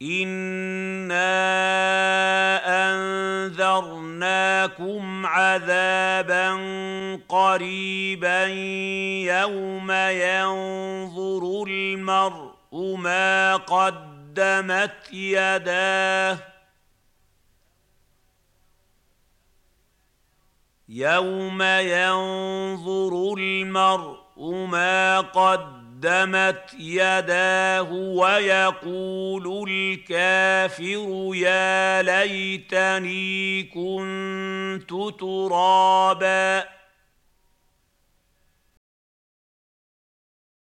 إِنَّا أَنذَرْنَاكُمْ عَذَابًا قَرِيبًا يَوْمَ يَنظُرُ الْمَرْءُ مَا قَدَّمَتْ يَدَاهُ وَيَقُولُ الْكَافِرُ يَا لَيْتَنِي كُنتُ تُرَابًا